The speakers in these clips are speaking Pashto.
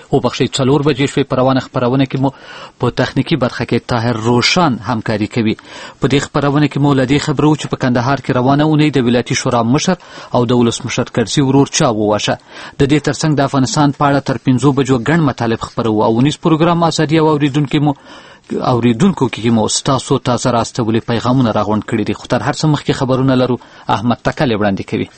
وبخښئ 4 بجې شوې. په روانه خپرونه کې مو په تخنیکي برخه کې طاهر روشن همکاري کوي. په دې خپرونه کې مو له دې خبرو چې په کندهار کې روانه اونۍ د ولایتي شورا مشر او د ولسمشر کرزي ورور چا وواشه. د دې ترڅنګ د افغانستان په اړه تر 5 بجو ګڼ مطالب خپرو او ونیز پروګرام ازادي او اوریدونکو کې مو ستاسو تازه راستولي پیغامونه راغونډ کړي دي. خو تر هر څه مخکې خبرونه لرو. احمد تکل وړاندې کوي.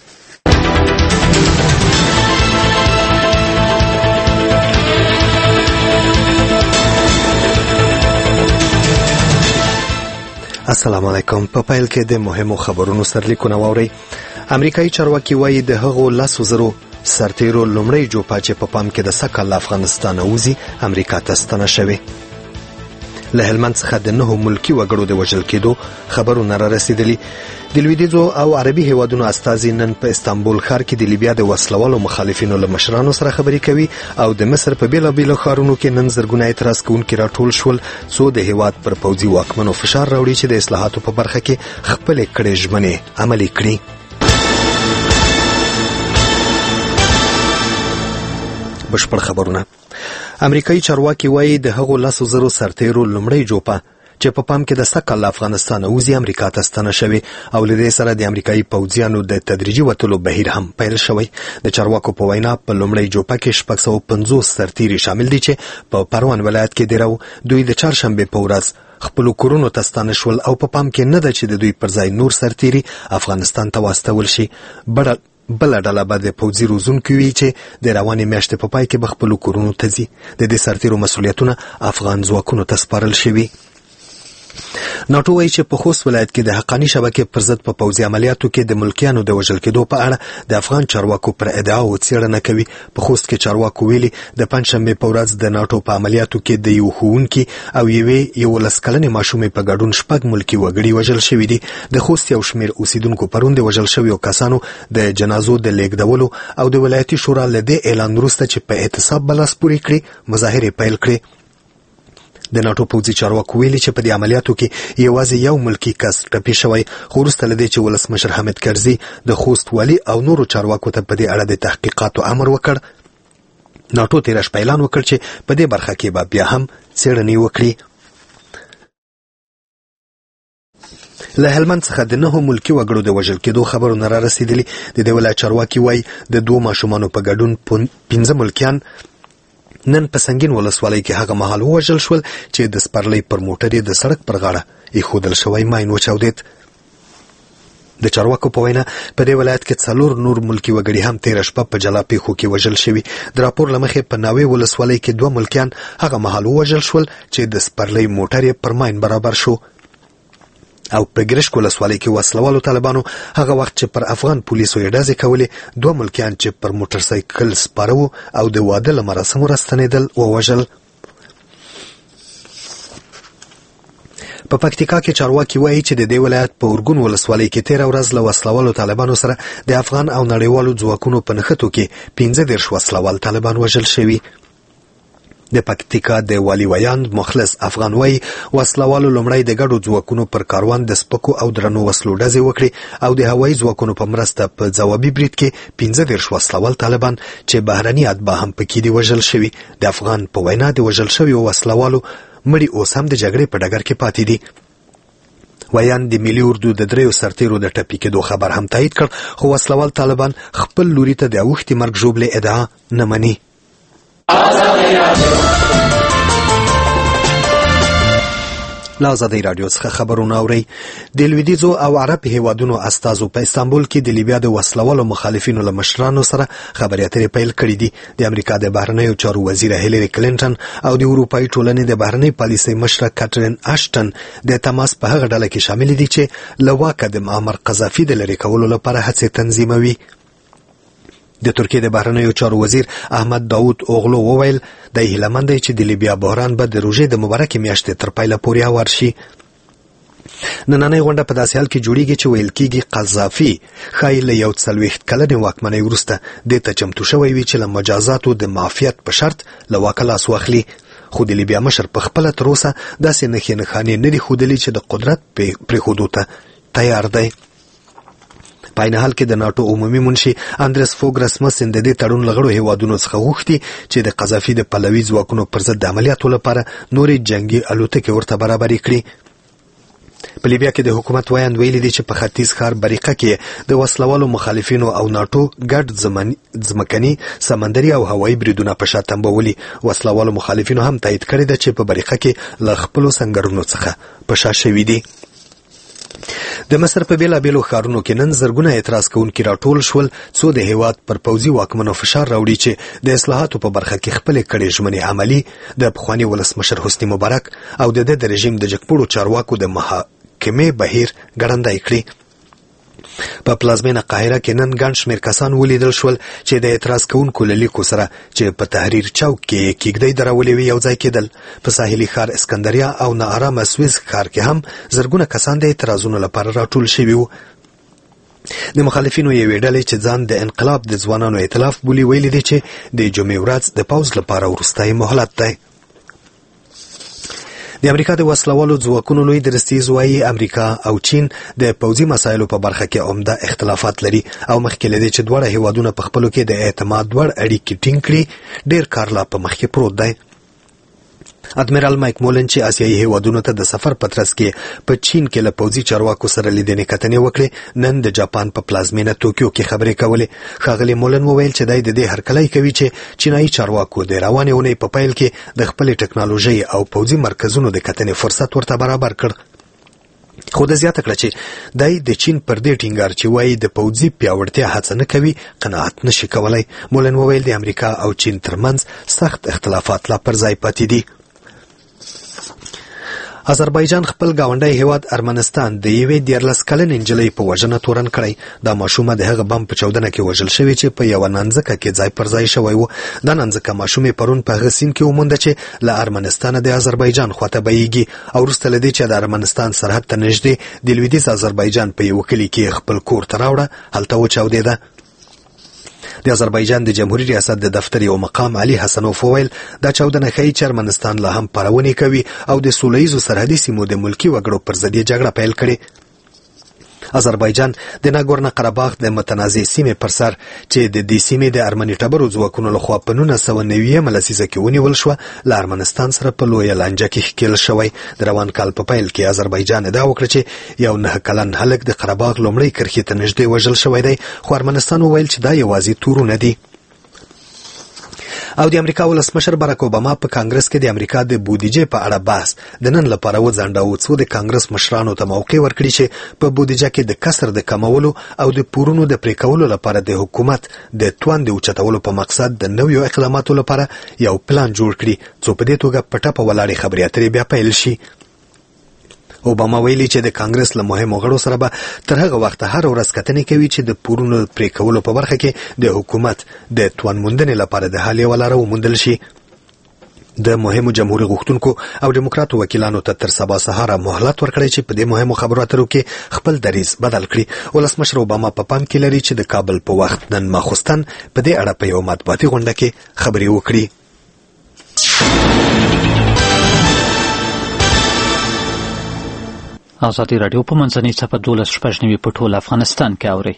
السلام علیکم. په پیل کې د مهمو خبرونو سرلیکونه واورئ. امریکایي چارواکي وایي د هغو 10,000 سرتیرو لومړی جوپه چې په پام کې د سکل افغانستان وځي امریکا ته ستنه شوې. له هلمند څخه د 9 ملکی وګړو د وژل کېدو خبرونه را رسیدلي. د لویدیځو او عربي هیوادونو استازي نن په استانبول ښار کې د لیبیا د وسلوالو مخالفینو له مشرانو سره خبرې کوي او د مصر په بیلابیلو ښارونو کې نن زرګونه اعتراض کوونکي راټول شول څو د هیواد پر پوځي واکمنو فشار راوړي چې د اصلاحاتو په برخه کې خپلې کړې ژمنې عملي کړي. بشپړ خبرونه. امریکایي چارواکي وایي د هغو 10,000 سرتیرو لومړی جوپه چې په پام کې د سکل افغانستان وځي امریکا ته ستنه شوې او له دې سره د امریکایي پوځیانو د تدریجي وتلو بهیر هم پیل شوی. د چارواکو په وینا په لومړی جوپه کې 650 سرتیري شامل دي چې په پروان ولایت کې دي. دوی د چهارشنبې په ورځ خپل کورونو ته ستانه شول او په پام کې نه ده چې د دوی پر ځای نور سرتیري افغانستان ته واستول شي. بله ډله به د پوځي روزونکي وي چې د روانې میاشتې په پای کې به خپلو کورونو ته ځي. د دې سرتیرو مسؤلیتونه افغان ځواکونو ته سپارل شوي. ناټو وایي چې په خوست ولایت کې د حقاني شبکې پر ضد په پوځي عملیاتو کې د ملکیانو د وژل کېدو په اړه د افغان چارواکو پر ادعاو څېړنه کوي. په خوست کې چارواکو ویلي د پنجشنبې په ورځ د ناټو په عملیاتو کې د یو ښوونکي او یوې 11 کلنې ماشومې په ګډون 6 ملکي وګړي وژل شوي دي. د خوست یو شمېر اوسیدونکو پرون د وژل شویو کسانو د جنازو د لیږدولو او د ولایتي شورا له دې اعلان وروسته چې په اعتصاب به لاس پورې کړي مظاهرې پیل کړې. د ناټو پوځي چارواکو ویلي چې په دې عملیاتو کې یوازې یو ملکی کس ټپي شوی. خو وروسته له دې چې ولسمشر حامد کرزي د خوست والي او نورو چارواکو ته په دې اړه د تحقیقاتو امر وکړ، ناټو تېره شپه اعلان وکړ چې په دې برخه کې به بیا هم څېړنې وکړي. له هلمند څخه د 9 ملکی وګړو د وژل کېدو خبرونه را رسیدلي. د دې ولایت چارواکي وایي د 2 ماشومانو په ګډون 15 ملکیان نن په سنگین ولسوالۍ کې هغه مهال ووژل شول چې د سپرلۍ پر موټر د سړک پر غاړه ایښودل شوی ماین وچاودېد. د چارواکو په وینا په دې ولایت کې 4 نور ملکی وګړي هم تېره شپه په جلا پیښو کې وژل شوي. د راپور له مخې په ناوې ولسوالۍ کې 2 ملکیان هغه مهال ووژل شول چې د سپرلۍ موټر یې پر ماین برابر شو. او په ګرشک ولسوالۍ کې وسلوالو طالبانو هغه وخت چې پر افغان پولیسو یې ډزې کولې 2 ملکیان چې پر موټر سایکل سپاره وو او د واده له مراسمو راستنېدل ووژل. په پکتیکا کې چارواکي وایي چې د دې ولایت په اورګون ولسوالۍ کې 13 ورځ له وسلوالو طالبانو سره د افغان او نړیوالو ځواکونو په نښتو کې 15 وسلوال طالبان وژل شوي. د پکتیکا د والي ویاند مخلص افغان وایي وسلوالو لومړی د ګډو ځواکونو پر کاروان د سپکو او درنو وسلو ډزې وکړې او د هوایي ځواکونو په مرسته په ځوابي برید کې 15 وسلوال طالبان چې بهرني اتباع هم پکې دي وژل شوي. د افغان په وینا د وژل شویو وسلوالو مړي اوس هم د جګړې په ډګر کې پاتې دي. ویاند د ملي اردو د 3 سرتیرو د ټپي کېدو خبر هم تایید کړ، خو وسلوال طالبان خپل لوري ته د اوښتې مرګ ژوبلې ادعا نه مني. له ازادۍ راډیو څخه خبرونه اورئ. د لویدیځو او عرب هیوادونو استازو په استانبول کې د لیبیا د وسلوالو مخالفینو له مشرانو سره خبرې اترې پیل کړې دي. د امریکا د بهرنیو چارو وزیره هیلری کلینټن او د اروپایي ټولنې د بهرنۍ پالیسۍ مشره کاترین اشټن د تماس په هغه ډله کې شامل دي چې له واکه د معمر قذافي د لرې کولو لپاره هڅې تنظیموي. د ترکیې د بهرنیو چارو وزیر احمد داود اوغلو وویل د هیلهمند دی چې د لیبیا بحران به د روژې د مبارکې میاشتې تر پایله پورې هوار شي. نننۍ غونډه په داسې حال کې جوړیږي چې ویل کېږي قذافي ښایي له 40 کلنې واکمنۍ وروسته دې ته چمتو شوی وي چې له مجازاتو د معافیت په شرط له واکه لاس واخلي. خو د لیبیا مشر په خپله تر اوسه داسې نښې نښانې نه دي ښودلي چې د قدرت پرېښودو ته تیار دی. په عین حال کې د ناتو عمومي منشي اندرس فوګ رسمسن د دې تړون لغړو هیوادونو څخه غوښتي چې د قذافي د پلوي ځواکونو پر ضد د عملیاتو لپاره نورې جنگي الوتکې ورته برابرې کړي. په لیبیا کې د حکومت وایند ویلي دي چې په ختیځ ښار بریقه کې د وسلوالو مخالفینو او ناتو ګډ ځمکني سمندري او هوایي بریدونه په شا تنبولي. وسلوالو مخالفینو هم تایید کړی ده چې په بریقه کې له خپلو سنګرونو څخه په شا شوي دي. د مصر په بیلابیلو ښارونو کې نن زرګونه اعتراض کوونکي راټول شول څو د هیواد پر پوځي واکمنو فشار راوړي چې د اصلاحاتو په برخه کې خپلې کړې ژمنې عملي د پخواني ولسمشر حسني مبارک او د رژیم د جګپوړو چارواکو د محاکمې بهیر ګړندی کړي. په پلازمینه قاهره کې نن ګڼ شمېر کسان ولیدل شول چې د اعتراض کوونکو له لیکو سره چې په تحریر چوک کې کېږدۍ درولې وي یو ځای کېدل. په ساحلي ښار اسکندریه او ناارامه سویس ښار کې هم زرګونه کسان د اعتراضونو لپاره راټول شوي وو. د مخالفینو یوې ډلې چې ځان د انقلاب د ځوانانو ائتلاف بولي ویلي دي چې د جمعې ورځ د پوځ لپاره وروستی مهلت دی. د امریکا د وسلوالو ځواکونو لوی درستیز وايي امریکا او چین د پوځي مسایلو په برخه کې عمده اختلافات لري او مخکې لدی چې دواړه هیوادونه په خپلو کې د اعتماد وړ اړیکې ټینګ کړي ډیر کار لا په مخ کې پروت دی. ادمیرال مایک مولن چې آسیایي هیوادونو ته د سفر په ترڅ کې په چین کې له پوځي چارواکو سره لیدنې کتنې وکړې نن د جاپان په پلازمینه توکیو کې خبرې کولې. ښاغلي مولن وویل چې دی د دې هرکلی کوي چې چینایي چارواکو د روانې اونۍ په پیل کې د خپلې ټکنالوژۍ او پوځي مرکزونو د کتنې فرصت ورته برابر کړ. خو د زیاته کړه چې دی د چین پر دې ټینګار چې وایي د پوځي پیاوړتیا هڅه نه کوي قناعت نشي کولای. مولن وویل د امریکا او چین ترمنځ سخت اختلافات لا پر ځای پاتې دي. آذربایجان خپل گاونډی هیواد ارمنستان د یوې 14 کلنې نجلۍ په وژنه تورن کړی. دا ماشومه د هغه بم په چاودنه کې وژل شوې چې په یوه نانځکه کې ځای پر ځای شوی و. دا نانځکه ماشومې پرون په هغه سیند کې ومونده چې له ارمنستانه د آذربایجان خواته بهیږي او وروسته له دې چې د ارمنستان سرحد ته نږدې د لویدیځ آذربایجان په یوه کلي کې خپل کور ته راوړه هلته وچاودېده. د آذربایجان د جمهوریت ریاست د دفتر یو مقام علي حسنوف وویل دا چاودنه ښیي چې ارمنستان لا هم پرونې کوي او د سوله ییزو سرحدي سیمو د ملکي وګړو پر ضد جګړه پیل کړې. آذربایجان د ناګورنو قرهباغ د متنازع سیمې پر سر چې د دې سیمې د ارمني ټبرو ځواکونو لخوا په 1990 لسیزه کې ونیول شوه له ارمنستان سره په لویه لانجه کې ښکېل شوی. د روان کال په پیل کې آذربایجان ادعا وکړه چې یو 9 کلن هلک د قرهباغ لومړۍ کرښې ته نږدې وژل شوی دی خو ارمنستان وویل چې دا یوازې تورونه دي. او د امریکا ولسمشر باراک اوباما په کانګرس کې د امریکا د بودیجې په اړه بحث د نن لپاره وځنډاوه څو د کانګرس مشرانو ته موقع ورکړي چې په بودیجه کې د کسر د کمولو او د پورونو د پرې کولو لپاره د حکومت د توان د اوچتولو په مقصد د نویو اقداماتو لپاره یو پلان جوړ کړي څو په دې توګه په ټپه ولاړې خبرې اترې بیا پیل شي. اوباما ویلي چې د کانګرس له مهمو غړو سره به تر هغه وخته هر ورځ کتنې کوي چې د پورونو پرې کولو په برخه کې د حکومت د توان موندنې لپاره د حل یوه لاره وموندل شي. د مهمو جمهوري غوښتونکو او دیموکراتو وکیلانو ته تر سبا سهاره مهلت ورکړی چې په دې مهمو خبرو اترو کې خپل دریځ بدل کړي. ولسمشر اوباما په پام کې لري چې د کابل په وخت نن ماخوستن په دې اړه په یو مطبوعاتي غونډه کې خبرې وکړي. ازادي راډیو په منځنۍ صفحه 12 په ټول افغانستان کې اوري.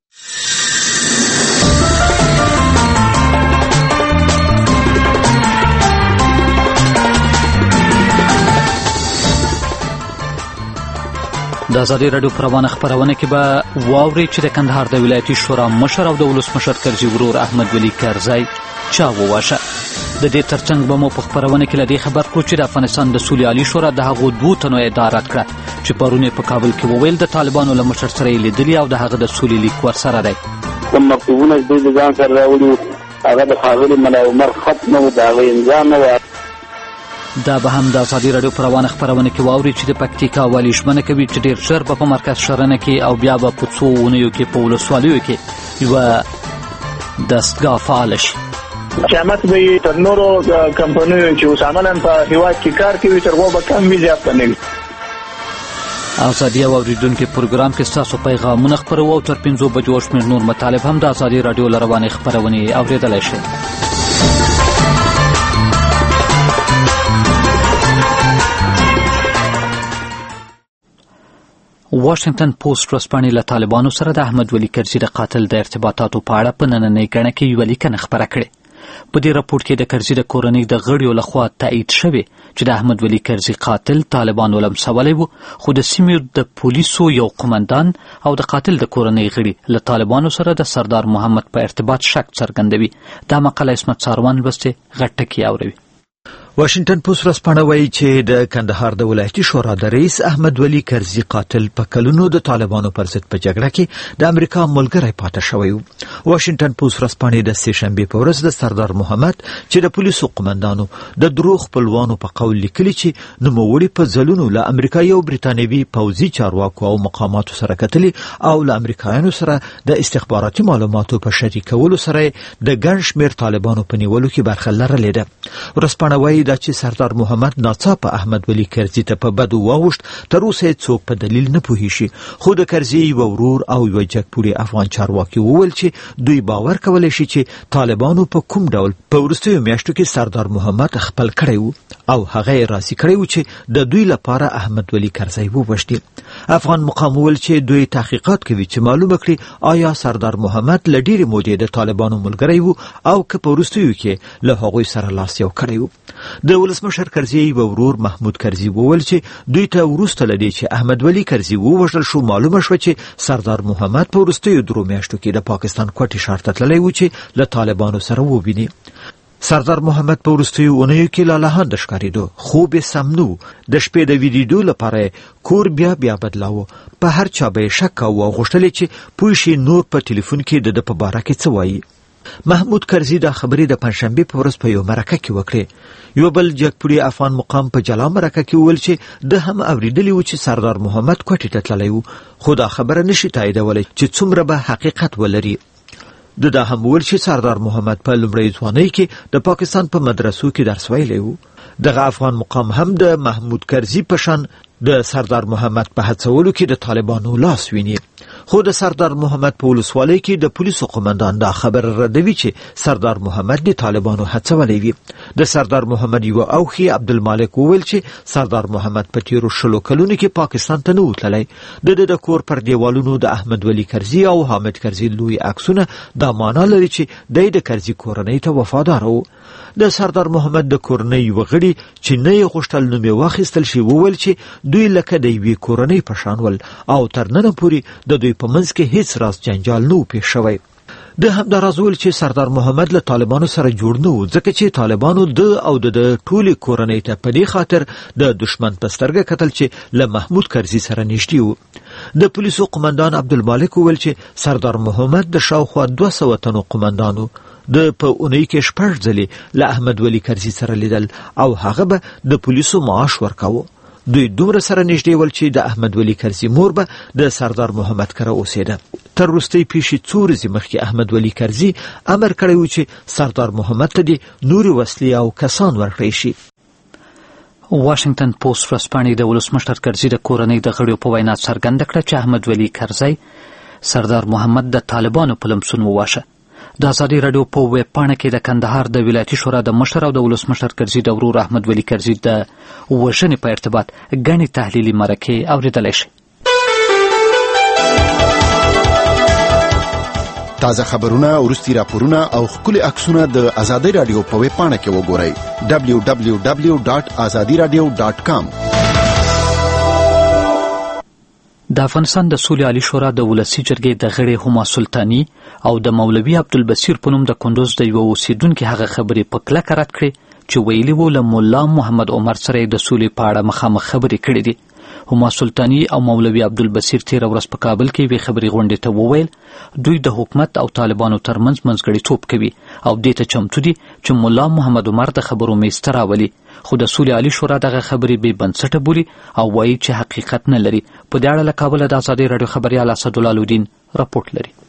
د ازادي راډیو پروانه خبرونه کې به واوري چې د کندهار د ولایتي شورا مشر او د ولسمشر کرزي ورور احمد ولی کرزی چا وواشه. د دې ترڅنګ به مو په خبرونه کې لدی خبر کو چې د افغانستان د سولې عالی شورا د هغو 2 تنو ادارات کړه چې پرونه په کابل کې وویل د طالبانو له مشر سره لیدلی او د هغه د سولې لیک ورسره دی. کوم مکتوبونه د ځان سره راوړي هغه د خاغلی ملا عمر خط نو دا انځام و. دا به هم د ازادي راډیو پروانه خبرونه کې واوري چې د پکتیکا والی ژمنه کوي چې ډیر ژر په مرکز شرنه کې او بیا به په 2 ونیو کې په ولسوالیو کې یو دستګاه فعال شي. قیامت به تر نورو کمپنیو چې اوسامنن په هیواد کې کار کوي تر هغه کم وی زیات نه وي. ازادي اوریدونکو پروګرام کې تاسو پیغامونه خبرو او تر 5 بجو شمیر نور مطالب هم د ازادي راډیو لروانه خبرونه اوریدلای شئ. واشنگټن پوسټ ورځپاڼې له طالبانو سره د احمد ولی کرزي د قاتل د ارتباطاتو په اړه په نننۍ ګڼه کې یوه لیکنه خپره کړې. په دې راپور کې د کرزي د کورنۍ د غړیو لخوا تایید شوې چې د احمد ولی کرزي قاتل طالبانو لمسولی و، خو د سیمې د پولیسو یو قمندان او د قاتل د کورنۍ غړي له طالبانو سره د سردار محمد په ارتباط شک څرګندوي. دا مقاله عصمت ساروان لوستې، غټ ټکي اوري. واشنگټن پوسټ ورځپاڼه وایي چې د کندهار د ولایتي شورا د رئیس احمد ولی کرزي قاتل په کلونو د طالبانو پر ضد په جګړه کې د امریکا ملګری پاتې شوی و. واشنگټن پوسټ ورځپاڼې د سې شنبې په ورځ د سردار محمد چې د پولیسو قمندانو د دروغ خپلوانو په قول لیکلي چې نوموړي په ځلونو له امریکایي او برتانوي پوځي چارواکو او مقاماتو سره کتلي او له امریکایانو سره د استخباراتي معلوماتو په شریکولو سره د ګڼ شمېر طالبانو په نیولو کې برخه لرلې ده. ورځپاڼه وایي دا چې سردار محمد ناڅاپه احمد ولی کرزي ته په بدو واوښت، تر اوسه څوک په دلیل نه پوهیږي، خو د کرزي یو ورور او یو جګپوړي افغان چارواکي وویل چې دوی باور کولی شي چې طالبانو په کوم ډول په وروستیو میاشتو کې سردار محمد خپل کړی و او هغه یې راضي کړی و چې د دوی لپاره احمد ولی کرزي ووژني. افغان مقام وویل چې دوی تحقیقات کوي چې معلومه کړي آیا سردار محمد له ډېرې مودې د طالبانو ملګری و او که په وروستیو کې له هغوی سره لاس یو کړی و. د ولسمشر کرزي یو ورور محمود کرزي وویل چې دوی ته وروسته له دې چې احمد ولی کرزي ووژل شو معلومه شوه چې سردار محمد په وروستیو 3 میاشتو کې د پاکستان کوټې ښار ته تللی و چې له طالبانو سره وویني. سردار محمد په وروستیو اونیو کې لالهانده ښکارېدو، خوب یې سم نه و، د شپې د ویډیو لپاره کور بیا بدلاوه، په هر چا به یې شک کاوه او غوښتل چې پوه شي نور په ټلیفون کې د په باره کې څه وایي. محمود کرزي دا خبرې د پنځشنبې په ورځ په یو مرکه کې وکړې. یو بل جګپوړي افغان مقام په جلا مرکه کې وویل چې ده هم اورېدلی و چې سردار محمد کوټې ته تللی و، خو دا خبره نشي تاییدولی چې څومره به حقیقت ولري. دا هم وویل چې سردار محمد په لومړۍ ځوانۍ کې د پاکستان په مدرسو کې درس ویلی و. دغه افغان مقام هم د محمود کرزي په شان د سردار محمد په هڅولو کې د طالبانو لاس ویني، خو د سردار محمد په ولسوالۍ کې د پولیسو قمندان دا خبر ردوي چې سردار محمد د طالبانو هڅولی وي. د سردار محمد یو اوخي عبدالمالک وویل چې سردار محمد په تیرو 20 کلونو کې پاکستان ته نه و تللی. د کور پر دیوالونو د احمد ولی کرزي او حامد کرزي لوی عکسونه دا معنا لري چې دی د کرزي کورنۍ ته وفادار و. د سردار محمد د کورنۍ یو غړي چې نه یې غوښتل نوم یې واخیستل شي وویل چې دوی لکه د یوې کورنۍ په شان ول او تر ننه پورې د دوی په منځ کې هیڅ راز جنجال نه و پیښ شوی. د همداراز ویل چې سردار محمد له طالبانو سره جوړ نه و، ځکه چې طالبانو د او د ټولې کورنۍ ته په دې خاطر د دشمن په سترګه کتل چې له محمود کرزي سره نږدې و. د پولیسو قمندان عبدالمالک وویل چې سردار محمد د شاوخوا 200 تنو قمندانو د په اونۍ کې 6 ځلې له احمد ولی کرزي سره لیدل او هغه به د پولیسو معاش ورکاوه. دوی دومره سره نږدې ول چې د احمد ولی کرزي مور به د سردار محمد کره اوسېده. تر وروستۍ پیښې 2 ورځې مخکې احمد ولی کرزي امر کړی و چې سردار محمد ته د نورې وسلې او کسان ورکړی شي. واشنگټن پوسټ ورځپاڼې د ولسمشر کرزي د کورنۍ د غړیو په وینا څرګنده کړه چې احمد ولی کرزي سردار محمد د طالبانو په لمسون وواشه. د ازادي راډیو په ویب پاڼه کې د کندهار د ولایتي شورا د مشر او د ولسمشر کرزي د ورور احمد ولی کرزي د وژنې په ارتباط ګڼې تحلیلي مرکې اورېدلی شي. تازه خبرونه، وروستي راپورونه او ښکلي عکسونه د ازادي راډیو په ویب پاڼه کې وګورئ www.azadiradio.com. د افغانستان د سولې عالی شورا د ولسي جرګې د غړي هما سلطاني او د مولوي عبدالبصیر په نوم د کندوز د یو اوسیدونکي هغه خبرې په کلکه رد کړې چې ویلي وو له مولا محمد عمر سره د سولې په اړه مخامخ خبرې کړې دي. هما سلطاني او مولوي عبدالبصیر تیره ورځ په کابل کې یوې خبري غونډې ته وویل دوی د حکومت او طالبانو ترمنځ منځګړیتوب کوي او دې ته چمتو دي چې مولا محمد عمر د خبرو میز ته راولي، خو د سولې عالی شورا دغه خبرې بې بنسټه بولي او وایي چې حقیقت نه لري. په دې اړه له کابله د ازادي راډیو خبریال اسدالله الدین راپورټ لري.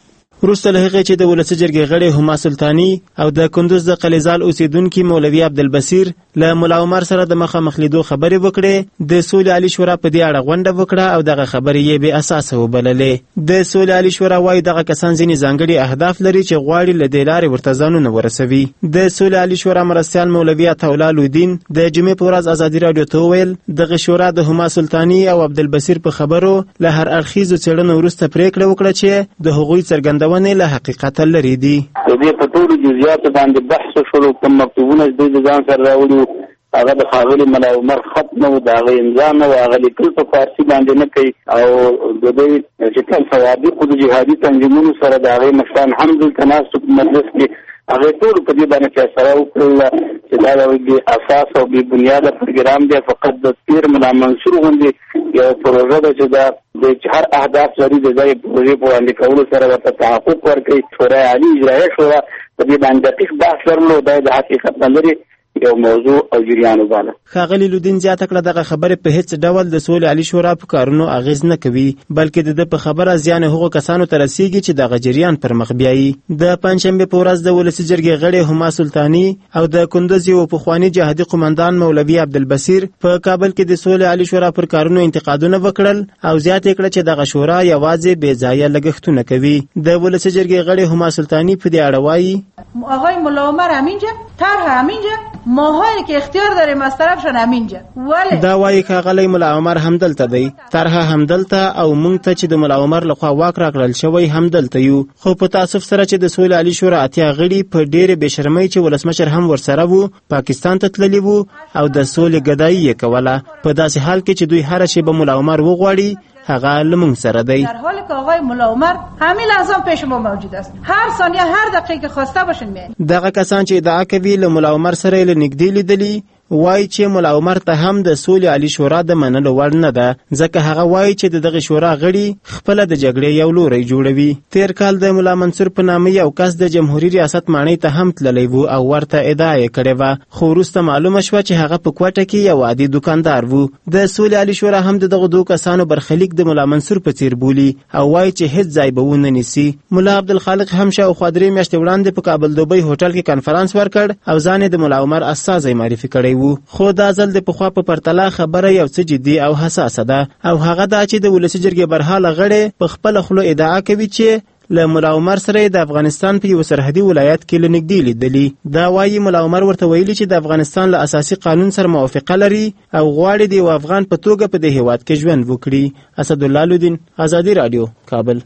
وروسته له هغې چې د ولسي جرګې غړي هما سلطاني او د کندوز د قلیزال اوسیدونکي مولوي عبدالبصیر له ملا عمر سره د مخامخ لیدو خبرې وکړې، د سولې عالي شورا په دې اړه غونډه وکړه او دغه خبرې یې بې اساسه وبللې. د سولې عالي شورا وايي دغه کسان ځینې ځانګړي اهداف لري چې غواړي له دې لارې ورته ځانونه ورسوي. د سولې عالي شورا مرستیال مولوي عطاالله لودین د جمعې په ورځ ازادي راډیو ته وویل دغه شورا د هما سلطاني او عبدالبصیر په خبرو له هر اړخیزو څېړنو وروسته پریکړه وکړه چې د هغوی څرګندونې له حقیقته لرې دي. د دې په ټولو جزئیاتو باندې بحث وشو، کوم مکتوبونه دوی د ځان سره راوړي هغه د ښاغلي ملا عمر خط نه و، د هغه امضا نه و، هغه لیکل په فارسي باندې نه کوي او د دوی چې کوم صوابق د جهادي تنظیمونو سره د هغې مشران هم دلته ناست په مجلس کې هغې ټولو په دې باندې فیصله وکړله چې دا یو بې اساس او بې بنیاده پروګرام دی. فقط د تیر ملا منصور غوندې یو پروژه ده چې دا د هر اهداف لري د دې پروژې په وړاندې کولو سره ورته تحقق ورکوي. شورای عالي اجرایه شورا په دې باندې دقیق بحث لرلو، دا د حقیقت نه لري یو موضوع او جریان وباله. ښاغلي لودین زیاته کړه دغه خبرې په هیڅ ډول د سولې عالي شورا په کارونو اغیز نه کوي، بلکې د په خبره زیان هغو کسانو ته رسیږي چې دغه جریان پر مخ بیایي. د پنجشنبې په ورځ د ولسي جرګې غړي هما سلطاني او د کندوز یو پخواني جهادي قومندان مولوي عبدالبصیر په کابل کې د سولې عالي شورا پر کارونو انتقادونه وکړل او زیاته کړه چې دغه شورا یوازې بې ځایه لګښتونه کوي. د ولسي جرګې غړي هما سلطاني په دې اړه وایي آقای ملا عمر همینجا، طرح همینجا، ماهایی که اختیار داریم از طرفشان همینجا. ولی دا وایي ښاغلی ملا عمر همدلته دی، طرح همدلته او موږ ته چې د ملا عمر لخوا واک راکړل شوی همدلته یو. خو په تاسف سره چې د سولې عالي شورا اتیا غړي په ډېرې بې شرمۍ چې ولسمشر هم ورسره وو پاکستان ته تللي وو او د سولې ګدایي یې کوله، په داسې حال کې چې دوی هره شیبه ملا عمر وغواړي هغه لمونږ سره دی. در حالی که آقای ملا عمر همین لحظه پیش ما موجود است، هر ثانیه هر دقیقه که خواسته باشین میاد. دغه کسان چې ادعا کوي له ملا عمر سره له نږدې لیدلي وایي چې ملا عمر ته هم د سولې عالي شورا د منلو وړ نه ده، ځکه هغه وایي چې د دغه شورا غړي خپله د جګړې یو لوری جوړوي. تیر کال د ملا منصور په نامه یو کس د جمهوریت ریاست ماڼۍ ته هم تللی و او ورته ادعا یې کړې وه، خو وروسته معلومه شوه چې هغه په کوټه کې یو عادي دوکاندار و. د سولې عالي شورا هم د دغو دوه کسانو برخلیک د ملا منصور په څیر بولي او وایي چې هیڅ ځای به ونه نیسي. ملا عبدالخالق هم شاوخوا 3 میاشتې وړاندې په کابل دوبۍ هوټل کې کنفرانس ورکړ او ځان یې د ملا عمر استازی معرفي کړی و. خو دا ځل د پخوا په پرتله خبره یو څه جدي او حساسه ده او هغه دا چې د ولسي جرګې برحاله غړي په خپله خوله ادعا کوي چې له ملا عمر سره د افغانستان په یو سرحدي ولایت کې له نږدې لیدلي. دا وایي ملا عمر ورته ویلي چې د افغانستان له اساسي قانون سره موافقه لري او غواړي د یو افغان په توګه په دې هیواد کې ژوند وکړي. اسدالله لودین، ازادي راډیو، کابل.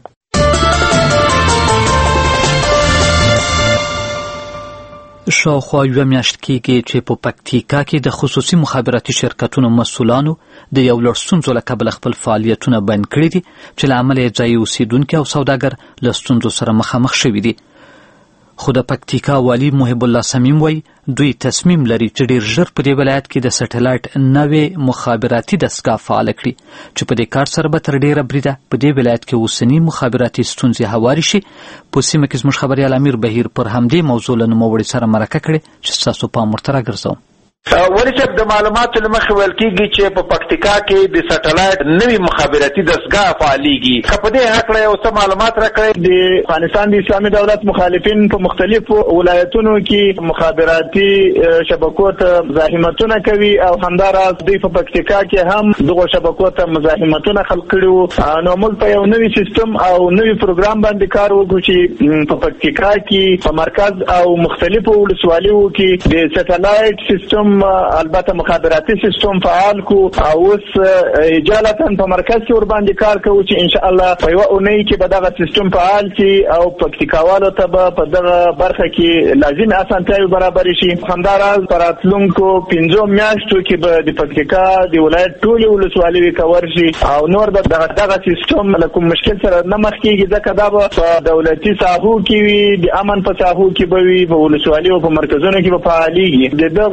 شاوخوا یوه میاشت کېږي چې په پکتیکا کې د خصوصي مخابراتي شرکتونو مسؤلانو د یو لړ ستونزو له کبله خپل فعالیتونه بند کړي دي چې له امله یې ځایي اوسیدونکي او سوداګر له ستونزو سره مخامخ شوي دي. خو د پکتیکا والي محب الله صمیم وایي دوی تصمیم لري چې ډېر ژر په دې ولایت کې د سټلایټ نوې مخابراتي دستګاه فعاله کړي چې په دې کار سره به تر ډېره بریده په دې ولایت کې اوسني مخابراتي ستونزې هوارې شي. په سیمه کې زموږ خبریال امیر بهیر پر همدې موضوع له نوموړي سره مرکه کړې چې ستاسو پام ورته راګرځوم. ولی صاحب د معلوماتو له مخې ویل کېږي چې په پکتیکا کې د سټلایټ نوې مخابراتي دستګاه فعالېږي. که په دې هکله یو څه معلومات راکړئ. د افغانستان د اسلامي دولت مخالفین په مختلفو ولایتونو کې مخابراتي شبکو ته مزاحمتونه کوي او همداراز دوی په پکتیکا کې هم دغه شبکو ته مزاحمتونه خلق کړي وو. نو موږ په یو نوي سیستم او نوي پروګرام باندې کار وکړو چې په پکتیکا کې په مرکز او مختلفو ولسوالیو کې د سټلایټ سیستم البته مخابراتي سیستم فعال کو او اوس اجالتا په مرکز کې ور باندې کار کوو چې ان شاء الله په یو اونۍ کې به دغه سیستم فعال شي او پکتیکاوالو ته به په دغه برخه کې لازم اسانتیاوې برابر شي. همداراز پر راتلونکو 15 میاشتو کې به د پکتیکا د ولایت ټولې ولسوالۍ کور شي او نور به دغه سیستم له کوم مشکل سره نه مخ کېږي ځکه دا به په دولتي ساحو کې وي، د امن په ساحو کې به وي، په ولسوالۍ او په مرکزونو کې به فعالېږي. دغه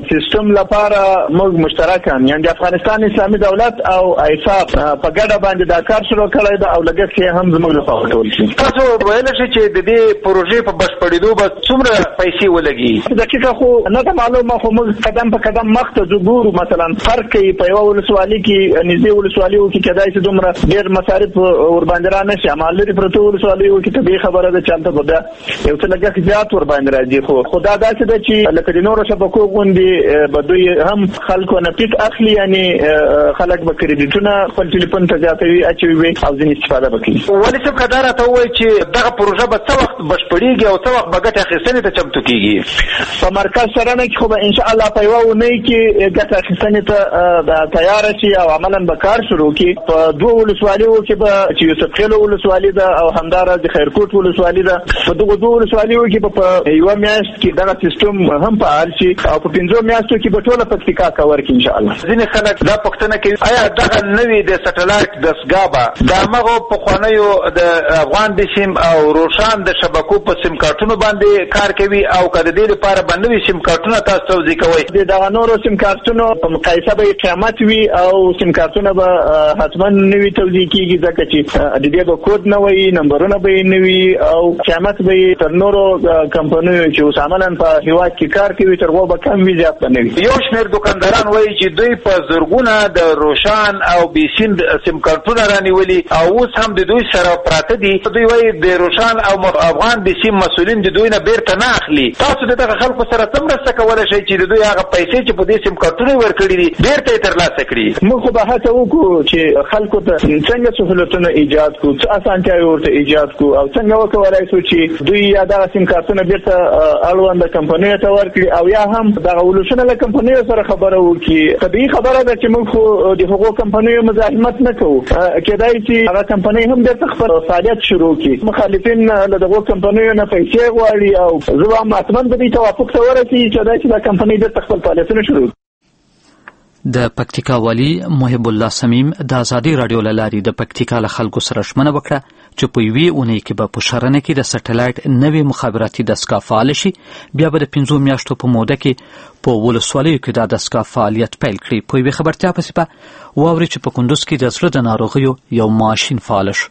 سیستم لپاره موږ مشترکان یعنی د افغانستان اسلامي دولت او ایساف په ګډه باندې دا کار شروع کړی دا او لګښت یې هم زموږ لخوا ورکول شي. تاسو ویل شئ چې د دې پروژې په بشپړېدو به څومره پیسې ولګي؟ دقیقه خو نه ده معلومه خو موږ قدم په قدم مخته ځو ګورو. مثلا فرق کوي په یوه ولسوالي کې نږدې ولسوالیو کې کېدای شي دومره ډېر مصارف ورباندې را نه شي اما لرې پرتو ولسوالیو کې طبیعي خبره ده چې هلته به بیا یو څه لګښت زیات ورباندې راځي خو دا داسې ده چې لکه د نورو شبکو غوندې به دوی هم خلکو نه پیک اخلي یعنی خلک به کریډیټونه خپل ټلیفون ته زیاتوي اچوي وي او ځینې استفاده به کوي. ولې صاحب که دا راته ووایي چې دغه پروژه به څه وخت بشپړېږي او څه وخت به ګټې اخیستنې ته چمتو کېږي؟ په مرکز سرنه کې خو به انشاءالله په یوه اونۍ کې ګټه اخیستنې ته تیاره شي او عملا به کار شروع کړي. په دوه ولسوالیو کې به چې یوسف خیلو ولسوالي ده او همداراز د خیرکوټ ولسوالي ده په دغو دوه ولسوالیو کې به په یوه میاشت کې دغه سیستم هم فعال شي او په 5 میاشتو کې به ټوله پکتیکا کور کړي انشاءالله. ځینې خلک دا پوښتنه کوي آیا دغه نوې د سټلایټ دستګاه به د همغو پخوانیو د افغان د سیم او روشان د شبکو په سیم کارتونو باندې کار کوي او که د دې لپاره به نوي سیم کارتونه تاسو توضیح کوئ؟ د دغه نورو سیم کارتونو په مقایسه به قیمت وي او سیم کارتونه به حتما نوي توضیح کېږي ځکه چې د دې به کود نه وي نمبرونه به یې نه وي او قیمت به یې تر نورو کمپنیو چې اوس عملا په هېواد کې کار کوي تر هغو به کم وي زیات به نه وي. یو شمېر دوکانداران وایي چې دوی په زرګونه د روشان او بیسیم سیم کارتونه رانیولي او اوس هم د دوی سره پراته دي. دوی وایي د روشان او افغان بیسیم مسؤلین د دوی نه بیرته نه اخلي. تاسو د دغه خلکو سره څه مرسته کولی شئ چې د دوی هغه پیسې چې په دې سیم کارتونه یې ورکړي دي بیرته یې ترلاسه کړي؟ موږ خو به هڅه وکړو چې خلکو ته څنګه سهولتونه ایجاد کړو څه اسانتیاوې ورته ایجاد کړو او څنګه وکولی شو چې دوی یا دغه سیم کارتونه بیرته اړونده کمپنیو ته ورکړي او یا هم دغه ولسونه له کمپنیو سره خبره وکړي. طبیعي خبره ده چې موږ خو د هغو کمپنیو مزاحمت نه کوو. کېدای شي هغه کمپنۍ هم بیرته خپل فعالیت شروع کړي. مخالفین له دغو کمپنیو نه پیسې غواړي او زه به هم حتما به دوی توافق ته ورسي چې کېدای شي دا کمپنۍ بیرته خپل فعالیتونه شروع کړي. د پکتیکا والی محب الله صمیم د ازادي راډیو له لارې د پکتیکا له خلکو سره ژمنه وکړه چې په یوې اونۍ کې به په شرنه کې د سټلایټ نوې مخابراتي دستګاه فعال شي بیا به د 5 میاشتو په موده کې په ولسوالیو کې دا دستګاه فعالیت پیل کړي. په یوې خبرتیا پسې به واورئ چې په کندوز کې د زړه د ناروغیو یو ماشین فعال شو.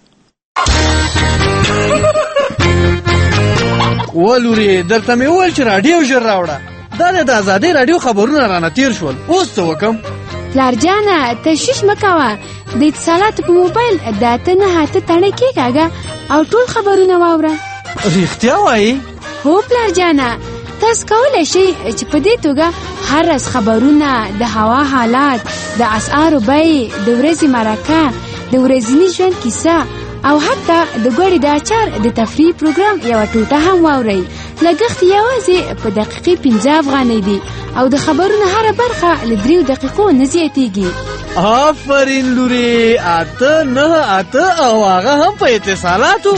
ولوري درته مې وویل چې راډیو ژر راوړه. دا د ازادي راډیو خبرونه رانه تیر شول. اوس څه وکم؟ پلار جانه تشویش مه کوه. د اتصالاتو په موبایل د 8 تڼۍ کېکاږه او ټول خبرونه واوره. رښتیا وایي؟ هو پلار جانه تاسو کولی شئ چې په دې توګه هر ورځ خبرونه د هوا حالات د اسعارو بیې د ورځې مرکه د ورځني ژوند کیسه او حتی د ګوړې د اچار د تفریح پروګرام یوه ټوټه هم واورئ. لګښت یوازې په دقیقې 15 افغانۍ دی او د خبرونو هره برخه له 3 دقیقو نه زیاتېږي. آفرین لوري 898 او هغه هم په اتصالاتو.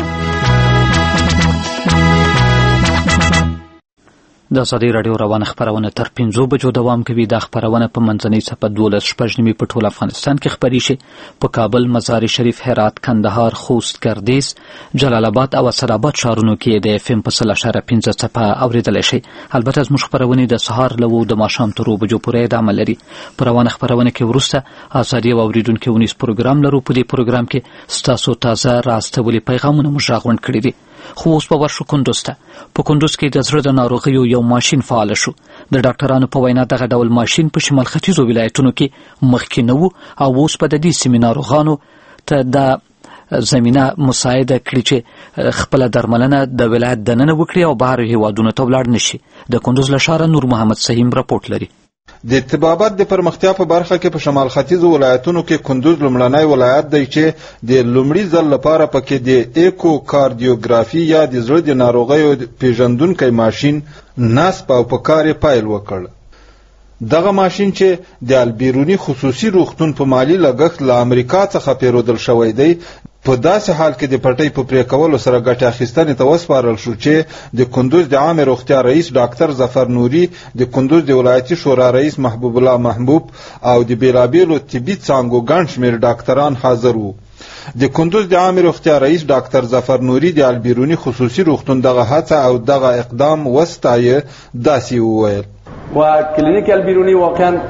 د ازادي راډیو روانه خپرونه تر 5 بجو دوام کوي. دا خپرونه په منځنۍ صفحه 12 په ټول افغانستان کې خپرې شي. په کابل، مزار شریف، هرات، کندهار، خوست، ګردیز، جلال آباد او اسداباد ښارونو کې د FM په 0.5 صفحه اوریدلی شي. البته زموږ خپرونې د سهار له 9 د ماښام تر 2 بجو پورې ادامه لري. په روانه خپرونه کې وروسته ازادي او اوریدونکو ونیس پروګرام لرو. په دې پروګرام کې ستاسو تازه راستولي پیغامونه موږ راغونډ کړي دي. خو اوس به ورشو کندوز ته. په کندوز کې د زړه د ناروغیو یو ماشین فعال شو. د ډاکټرانو په وینا دغه ډول ماشین په شمال ختیځو ولایتونو کې مخکې نه و او اوس په د دې سیمې ناروغانو ته د زمینه مساعده کړي چې خپله درملنه د ولایت دننه وکړي او بهر هیوادونو ته ولاړ نشي. د کندوز له ښاره نور محمد سهیم راپورټ لري. د طبابت د پرمختیا په برخه کې په شمال ختیځو ولایتونو کې کندوز لومړنی ولایت دی چې د لومړي ځل لپاره پکې د ایکو کاردیوګرافي یا د زړه د ناروغیو پیژندونکی ماشین نصب او په کار یې پیل وکړ. دغه ماشین چې د البیرونی خصوصي روغتون په مالی لګښت له امریکا څخه پیرودل شوی دی په داسې حال کې د پټۍ په پرې کولو سره ګټه اخیستنې ته وسپارل شو چې د کندوز د عامه روغتیا رئیس ډاکټر ظفر نوري، د کندوز د ولایتي شورا رئیس محبوب الله محبوب او د بیلابیلو طبي څانګو ګڼ شمېر ډاکټران حاضر وو. د کندوز د عامه روغتیا رئیس ډاکټر ظفر نوري د البیرونی خصوصي روغتون دغه هڅه او دغه اقدام وستایه. داسې وویل: و کلینیک البیرونی واقعا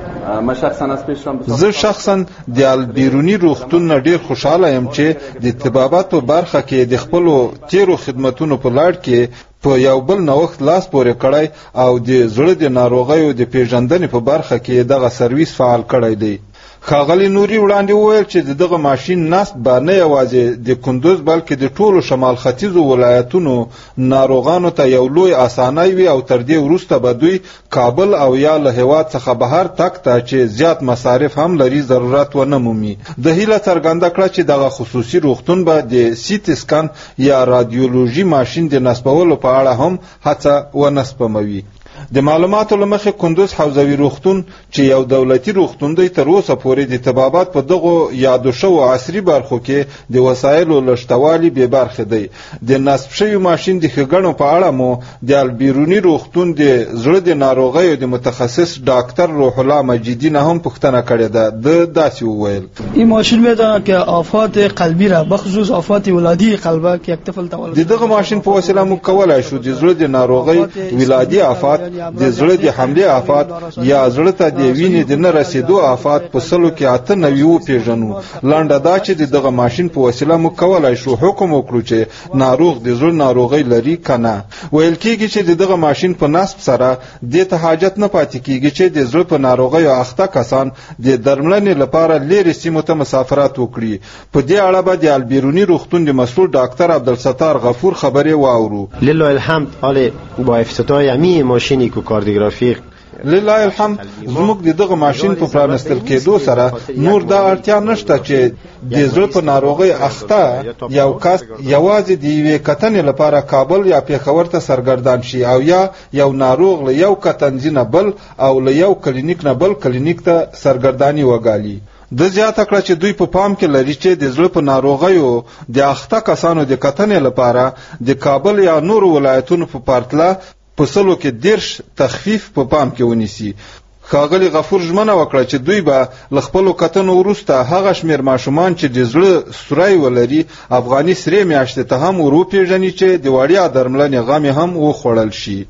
زه شخصا د البیرونی روغتون نه ډیر خوشاله یم چې د طبابت په برخه کې د خپل تیرو خدماتونو په لړ کې په یو بل نوښت لاس پورې کړی او د زړه د ناروغیو د پیژندنې په برخه کې دغه سرویس فعال کړی دی. ښاغلي نوري وړاندې وویل چې دغه ماشین نسب به نه یوازې د کندوز بلکې د ټولو شمال ختیځو ولایتونو ناروغانو ته یو لوی اسانۍ وي او تر دې وروسته به دوی کابل او یا له هېواد څخه بهر تګ ته چې زیات مصارف هم لري ضرورت ونه مومي. د هیله څرګنده کړه چې دغه خصوصي روغتون به د سیټ سکن یا رادیولوژي ماشین د نصبولو په اړه هم هڅه ونه سپموي. د معلوماتو له مخې کندوز حوزوي روغتون چې یو دولتي روغتون دی تر اوسه پورې د طبابت په دغو یادو شوو عصري برخو کې د وسایلو لږتوالي بې برخې دی. د نصب شوي ماشین د ښېګڼو په اړه مو د البیروني روغتون د زړه د ناروغیو د متخصص ډاکټر روح الله مجیدی نه هم پوښتنه کړې ده. د داسې وویل این ماشین میدونه که آفات قلبی را بخصوص آفات ولادی قلبه که یک طفل تولد دغه ماشین په وسیله موږ کولای شو د زړه د ناروغۍ ولادي آفات د زړه د حملې آفات یا زړه ته د وینې د نه رسیدو آفات په سلو کې 98 وپېژنو. لنډه دا چې دغه ماشین په وسیله موږ کولای شو حکم وکړو چې ناروغ د زړه ناروغۍ لري که نه. ویل کېږي چې دغه ماشین په نصب سره دې ته حاجت نه پاتې کېږي چې د زړه په ناروغیو اخته کسان د درملنې لپاره لیرې سیمو ته مسافرت وکړي. په دې اړه به د البیروني روغتون د مسؤل ډاکټر عبدالستار غفور خبرې واورو. لله الحمد حال با افتتاح همین ماشین ایکوکاردیوگرافی لله الحمد زموږ دغه ماشین په پرانستل کېدو سره نور دا اړتیا نشته چې د زړه په ناروغۍ اخته یو کس یوازې د یوې کتنې لپاره کابل یا پېښور ته سرګردان شي او یا یو ناروغ له یو کتنځي نه بل او له یو کلینیک نه بل کلینیک ته سرګرداني وګالي. د زیاته کړه چې دوی په پام کې لري چې د زړه په ناروغیو د اخته کسانو د کتنې لپاره د کابل یا نورو ولایتونو په پرتله په سلو کې 10 تخفیف په پام کې ونیسي. ښاغلي غفور ژمنه وکړه چې دوی به له خپلو کتنو وروسته هغه شمېر ماشومان چې د زړه سوری ولري افغاني سرې میاشتې ته هم ور وپېژني چې د وړیا درملنې غم هم وخوړل شي.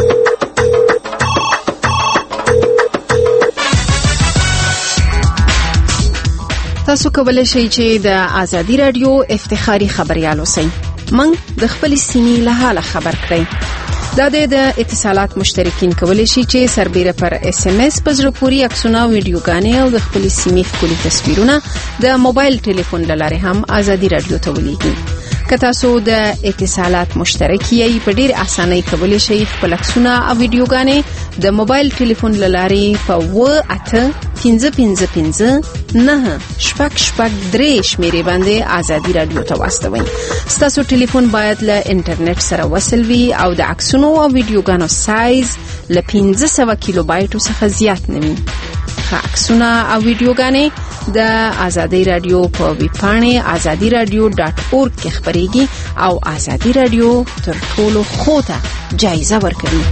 تاسو کولی شئ چې د آزادی رادیو افتخاري خبريال اوسئ. موږ د خپل سیمې له حاله خبر کړئ. دا د اتصالات مشترکین کولی شي چې سربېره پر SMS په زړه پورې عکسونه او ویډیوګانې او د خپل سیمې ښکلي تصویرونه د موبایل ټلیفون له لارې هم آزادی رادیو ته ولیږي. که تاسو د اتصالات مشترک یې په ډېر اسانۍ کولی شئ خپل عکسونه او ویډیوګانې د موبایل ټلیفون له لارې په 885599 شمیرې باندې آزادی رادیو ته واستوئ. ستاسو ټلیفون باید له انټرنیټ سره وصل وي او د عکسونو او ویډیوګانو سایز له 500 کیلو بایټو څخه زیات نه وي. عکسونه او ویډیوګانې د آزادی رادیو په ویب پاڼې azadiradio.org کې خبرېږي او آزادی رادیو تر ټولو خوته جایزه ورکوي.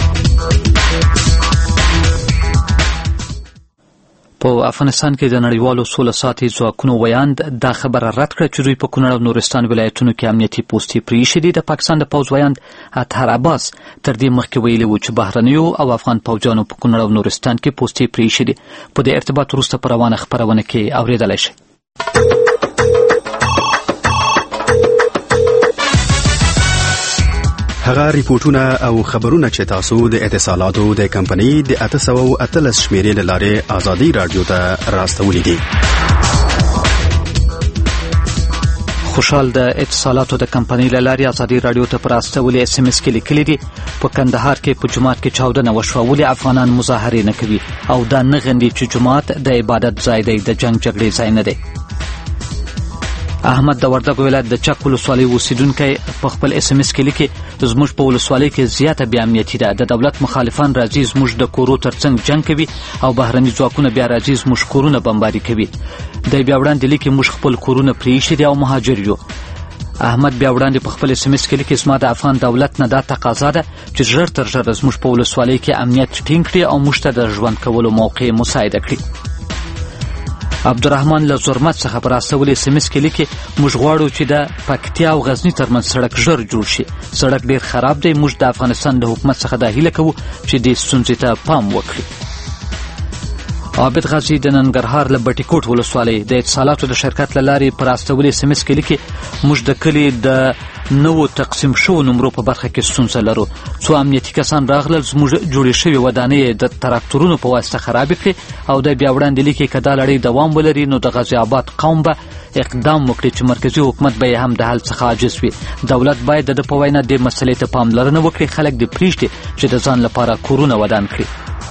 په افغانستان کې د نړیوالو سوله ساتي ځواکونو ویاند دا خبره رد کړه چې دوی په کونړ او نورستان ولایتونو کې امنیتي پوستې پرېښي دي. د پاکستان د پوځ ویاند اطهر عباس تر دې مخکې ویلي و چې بهرنیو او افغان پوځیانو په کونړ او نورستان کې پوستې پرېښي دي. په دې ارتباط وروسته په روانه خپرونه کې اورېدلی شئ. هغه ریپورتونه او خبرونه چې تاسو د اتصالاتو د کمپنۍ د 813 شمیرې له لارې آزادی رادیو ته راستولې دي. خوشحال د اتصالاتو د کمپنۍ له لارې آزادی رادیو ته راستولې SMS کې لیکلي دي په کندهار کې په جماعت کې چاودنه وشوه. ولې افغانان مظاهرې نه کوي او دا نه غندي چې جماعت د عبادت ځای دی، د جنگ جګړې ځای نه دی. احمد د وردګ ولایت د چک ولسوالۍ اوسیدونکی په خپل SMS کې لیکي زموږ په ولسوالۍ کې زیاته بې امنیتي ده. د دولت مخالفان راځي زموږ د کورو ترڅنګ جنګ کوي او بهرني ځواکونه بیا راځي زموږ کورونه بمباري کوي. دی بیا وړاندې لیکي موږ خپل کورونه پرېښي دي او مهاجر یو. احمد بیا وړاندې په خپل SMS کې لیکي زما د افغان دولت نه دا تقاضا ده چې ژر تر ژره زموږ په ولسوالۍ کې امنیت ټینګ کړي او موږ ته د ژوند کولو موقع مساعده کړي. عبدالرحمن له زرمت څخه پر استولې SMS کې لیکي موږ غواړو چې د پکتیا او غزنی ترمنځ سړک ژر جوړ شي. سړک ډیر خراب دی. موږ د افغانستان د حکومت څخه دا هیله کوو چې دې ستونزې ته پام وکړي. عابد غازی د ننګرهار له بټي کوټ ولسوالۍ د اتصالاتو د شرکت له لارې پر استولې SMS کې لیکي موږ د کلي د نوو تقسیم شوو نمرو په برخه کې ستونزه لرو. څو امنیتي کسان راغلل زموږ جوړې شوې ودانۍ د تراکتورونو په واسطه خرابې کړې او د بیا وړاندې لیکي که دا لړۍ دوام ولري نو د غازي آباد قوم به اقدام وکړي چې مرکزي حکومت به هم د حل څخه عاجز وي. دولت باید د په وینا دې مسلې ته پاملرنه وکړي. خلک دې پریږدي چې د ځان لپاره کورونه ودان کړي.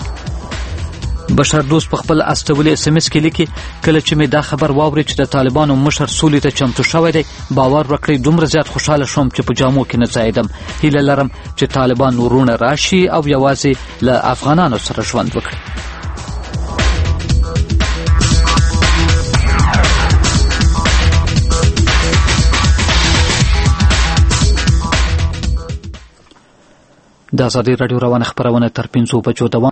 بشر دوست په خپل استولې SMS کې لیکي کله چې مې دا خبر واورید چې د طالبانو مشر سولې ته چمتو شوی دی باور وکړئ دومره زیات خوشاله شوم چې په جامو کې نه ځایدم. هیله لرم چې طالبان ورونه راشي او یوازې له افغانانو سره ژوند وکړي. د ازادي راډیو روانه خپرونه تر 5 بجو دوام